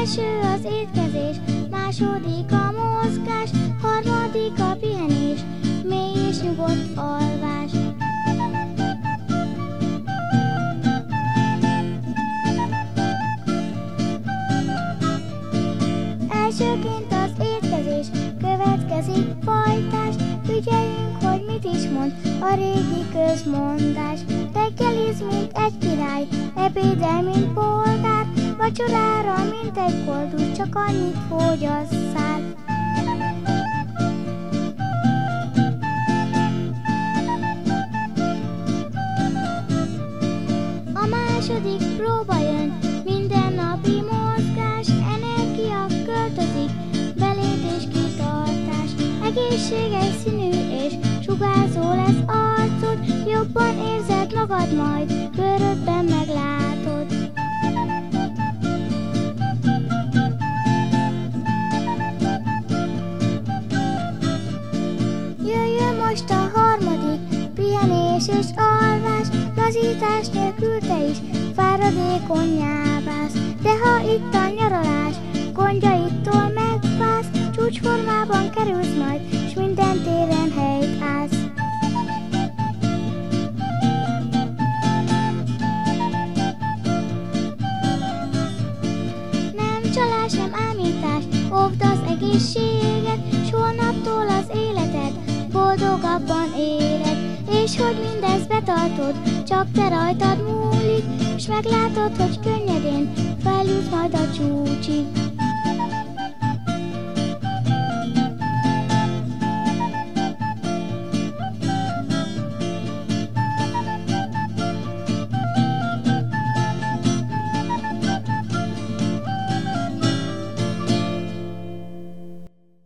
Első az étkezés, második a mozgás, harmadik a pihenés, mély és nyugodt alvás. Elsőként az étkezés, következik folytás, figyeljünk, hogy mit is mond a régi közmondás. Reggeliz, mint egy király, ebédel, mint polgár, vacsorára, mint egy koldus, csak annyit fogyasszál. A második próba jön, mindennapi mozgás, energia költözik, belét és kitartás. Egészséges színű és sugárzó lesz arcod, jobban érzed magad majd, bőrödben meglátod. Jöjjön most a harmadik, pihenés és alvás, lazítás nélkül te is fáradékony nyábász. De ha itt a nyaralás, gondjaitól megválsz, csúcsformában kerülsz majd, s minden téren helyt állsz. Nem csalás, nem ámítás, óvd az egészséget, s holnaptól az életed boldogabban éled. És hogy mindezt betartod, csak te rajtad múlik, s meglátod, hogy könnyedén feljutsz majd a csúcsig.